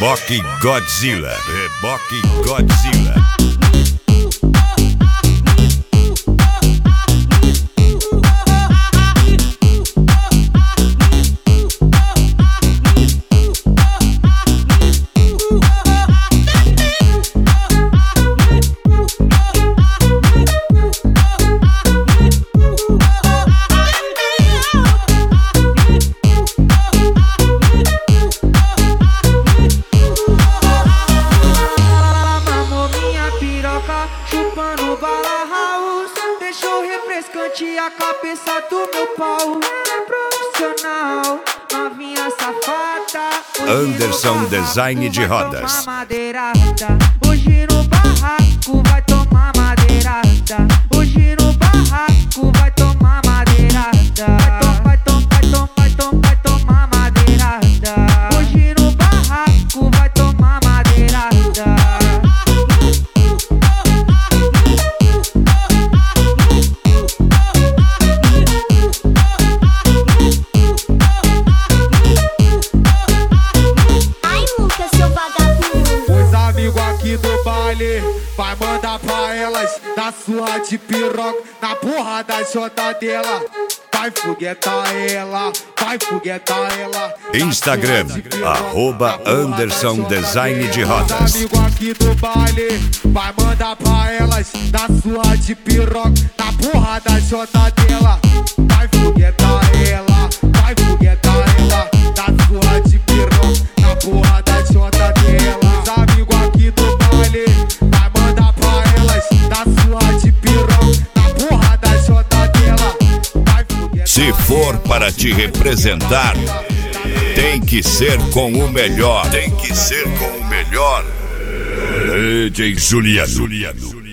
Reboque Godzilla. Reboque Godzilla. Chupando bala house, deixou refrescante a cabeça do meu pau. Profissional, novinha safada. Anderson Design de Rodas. Hoje no barraco vai tomar madeirada. Hoje no barraco vai tomar madeirada. Vai tomar madeirada. Hoje no barraco vai tomar madeirada. Aqui do baile, vai mandar pra elas na surra de piroca, na porra da jota dela. Vai foguetar ela, vai foguetar ela. Instagram, @Anderson Design de Rodas. Amigo aqui do baile, vai mandar pra elas na surra de piroca, na porra da jota dela. Vai foguetar ela, vai foguetar ela, na surra de piroca, na porra da jota dela. Amigo aqui do baile, vai mandar pra elas na surra de piroca, na porra da jota dela. Se for para te representar, tem que ser com o melhor. Tem que ser com o melhor. DJ Juliano.